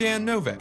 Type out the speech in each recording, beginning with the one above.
Dan Novak.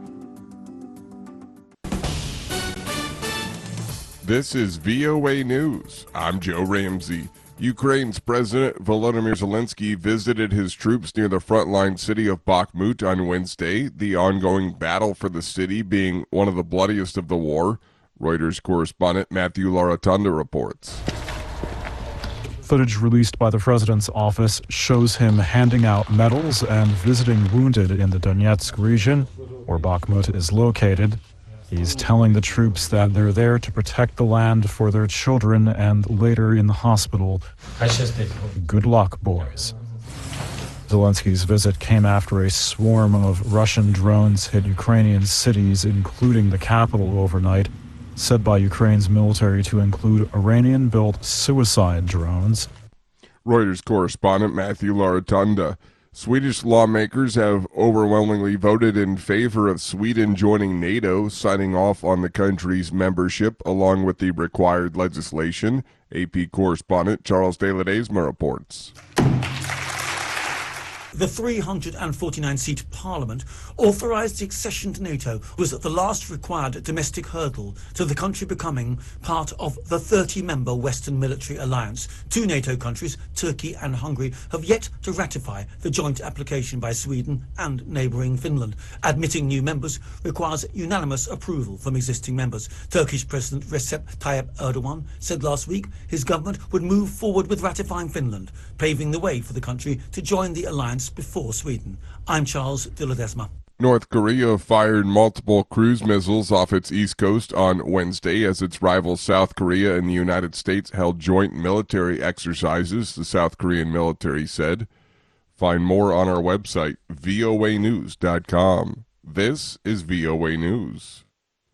This is VOA News. I'm Joe Ramsey. Ukraine's President Volodymyr Zelensky visited his troops near the frontline city of Bakhmut on Wednesday, the ongoing battle for the city being one of the bloodiest of the war. Reuters correspondent Matthew Laratanda reports. Footage released by the president's office shows him handing out medals and visiting wounded in the Donetsk region, where Bakhmut is located. He's telling the troops that they're there to protect the land for their children and later in the hospital. Good luck, boys. Zelensky's visit came after a swarm of Russian drones hit Ukrainian cities, including the capital overnight, said by Ukraine's military to include Iranian-built suicide drones. Reuters correspondent Matthew Laratanda. Swedish lawmakers have overwhelmingly voted in favor of Sweden joining NATO, signing off on the country's membership along with the required legislation. AP correspondent Charles de Ledesma reports. The 349-seat parliament authorised the accession to NATO was the last required domestic hurdle to the country becoming part of the 30-member Western military alliance. Two NATO countries, Turkey and Hungary, have yet to ratify the joint application by Sweden and neighbouring Finland. Admitting new members requires unanimous approval from existing members. Turkish President Recep Tayyip Erdogan said last week his government would move forward with ratifying Finland, paving the way for the country to join the alliance before Sweden. I'm Charles de Ledesma. North Korea fired multiple cruise missiles off its east coast on Wednesday as its rivals South Korea and the United States held joint military exercises, the South Korean military said. Find more on our website, voanews.com. This is VOA News.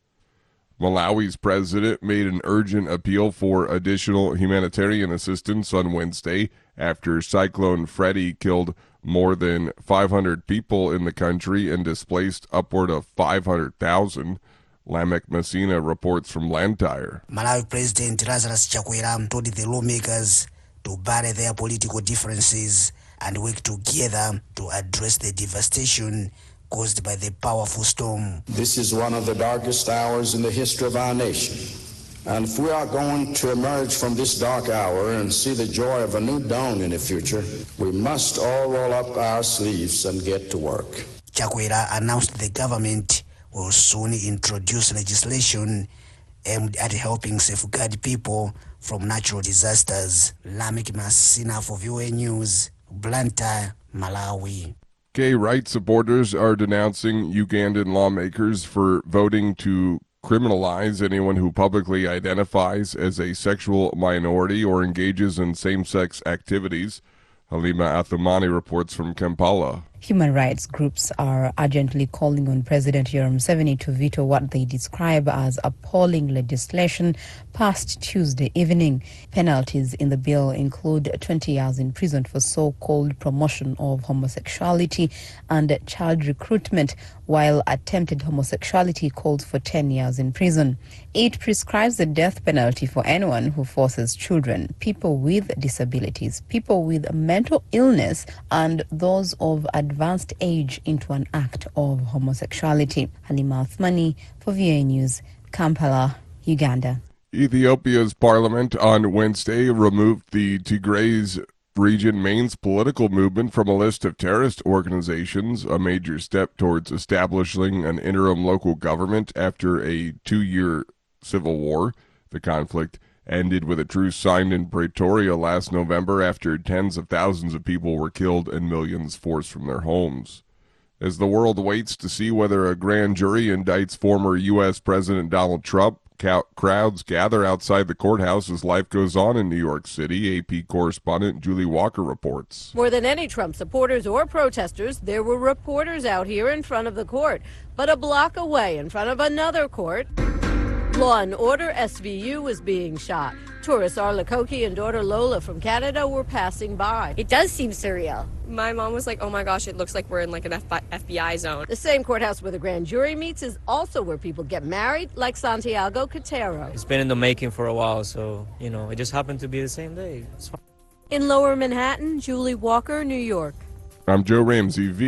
Malawi's president made an urgent appeal for additional humanitarian assistance on Wednesday after Cyclone Freddy killed more than 500 people in the country and displaced upward of 500,000. Lamek Messina reports from Blantyre. Malawi President Lazarus Chakwera told the lawmakers to bury their political differences and work together to address the devastation caused by the powerful storm. This is one of the darkest hours in the history of our nation. And if we are going to emerge from this dark hour and see the joy of a new dawn in the future, we must all roll up our sleeves and get to work. Chakwera announced the government will soon introduce legislation aimed at helping safeguard people from natural disasters. Lamek Messina for VOA News, Blantyre, Malawi. Gay rights supporters are denouncing Ugandan lawmakers for voting to criminalize anyone who publicly identifies as a sexual minority or engages in same-sex activities. Halima Athumani reports from Kampala. Human rights groups are urgently calling on President Yoweri Museveni to veto what they describe as appalling legislation passed Tuesday evening. Penalties in the bill include 20 years in prison for so-called promotion of homosexuality and child recruitment, while attempted homosexuality calls for 10 years in prison. It prescribes the death penalty for anyone who forces children, people with disabilities, people with mental illness, and those of advanced age into an act of homosexuality. Halima Athumani for VOA News, Kampala, Uganda. Ethiopia's parliament on Wednesday removed the Tigray region main's political movement from a list of terrorist organizations, a major step towards establishing an interim local government after a 2-year civil war. The conflict ended with a truce signed in Pretoria last November after tens of thousands of people were killed and millions forced from their homes. As the world waits to see whether a grand jury indicts former U.S. President Donald Trump, crowds gather outside the courthouse as life goes on in New York City. AP correspondent Julie Walker reports. More than any Trump supporters or protesters, there were reporters out here in front of the court. But a block away in front of another court, Law and Order SVU was being shot. Tourists Arla Koki and daughter Lola from Canada were passing by. It does seem surreal. My mom was like, oh my gosh, it looks like we're in like an FBI zone. The same courthouse where the grand jury meets is also where people get married, like Santiago Cotero. It's been in the making for a while, so, it just happened to be the same day. It's fine. In Lower Manhattan, Julie Walker, New York. I'm Joe Ramsey.